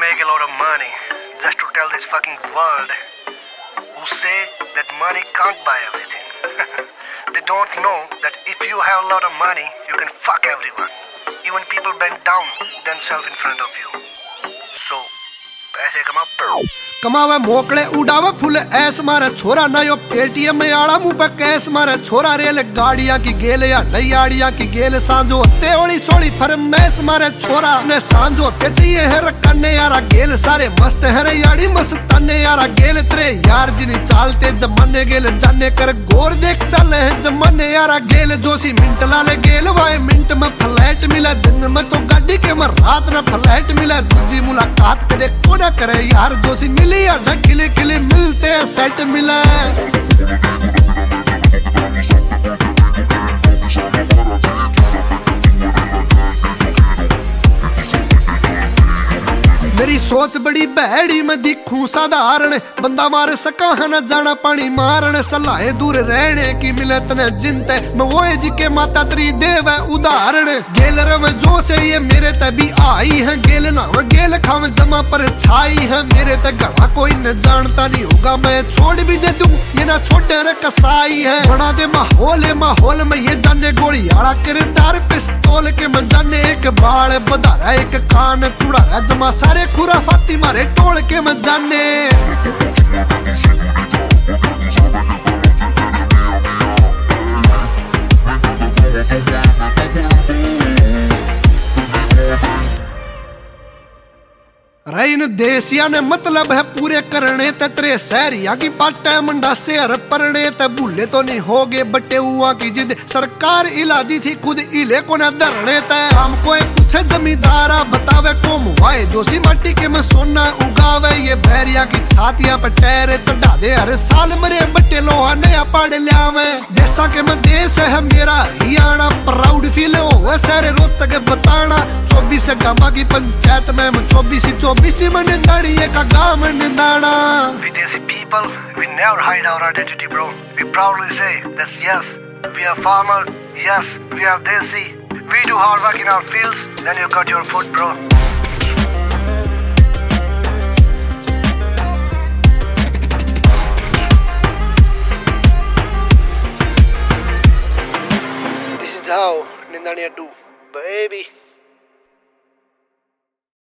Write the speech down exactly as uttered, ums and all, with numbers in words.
make a lot of money just to tell this fucking world who say that money can't buy everything. They don't know that if you have a lot of money, you can fuck everyone. Even people bend down themselves in front of you. So, पैसे कमा bro. कमावे मोकले उड़ावे full ऐस मारे छोरा ना यो Paytm में आड़ा मुंह पे कैस मारे छोरा रेल गाड़ियां की गेल या नैयाड़ियां की गेल सांझो होते ओली सोली फरमैस मारे छोरा ने सांझो होते चाहिए है रखने यारा गेल सारे मस्त है रे याड़ी मस्ताने यारा गेल तेरे यार जिनी चालते जमाने गेल जाने कर गोर देख चल है जमाने यारा गेल जोशी मिंट लाले गेल वाए मिंट में फ्लैट मिला दिन में तो गाड़ी के में रात ना फ्लैट मिला दूजी मुलाकात करे कोना करे यार जोशी लिया खिले खिले मिलते सेट मिला मेरी सोच बड़ी भैड़ी में दिखूं साधारण बंदा मार सका है न जाना पानी मारन सलाहे दूर रहने की मिले तने जिनते मैं वो जी के माता त्री देव है उदाहरण गेल रव जो से ये मेरे ते भी आई है गेल ना गेल खाव जमा पर छाई है मेरे ते घड़ा कोई न जानता नहीं होगा मैं छोड़ भी दे दूं ये ना छोटे रे कसाई है बना दे माहौल है माहौल में ये जाने गोली आड़ा किरदार पिस्तौल के मैं जाने एक बाल बधारा एक कान चुड़ा जमा सारे खुराफाती मारे टोल के मैं जाने रईन देसिया ने मतलब है पूरे करने ते तेरे शहरिया की पाटा मंडा से हर परने ते भूले तो नहीं हो गए बटे हुआ की जिद सरकार इला दी थी खुद इले को न धरने ते हमको पूछे जमींदारा बतावे को मुआए जोशी माटी के में सोना उगावे ये भैरिया की छातियां पे टैरे चढ़ा दे हर साल मरे बटे लोहा नया पाड़ लियावे जैसा के मैं देश है मेरा हरियाणा प्राउड फील हो सारे रोहतक बताना चौबीस गामा की पंचायत में चौबीस चौबीस में निंदाड़ी का गांव Nindana Videsi people, we never hide our identity, bro. We proudly say that yes, we are farmer, yes, we are desi. We do hard work in our fields, then you got your food, bro. This is how Nindaniya do, baby.